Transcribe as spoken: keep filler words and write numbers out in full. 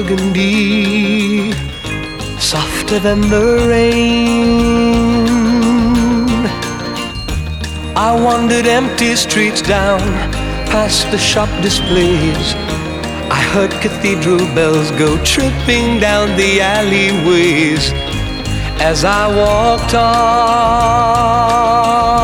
burgundy, softer than the rain. I wandered empty streets down past the shop displays. I heard cathedral bells go tripping down the alleyways. As I walked on,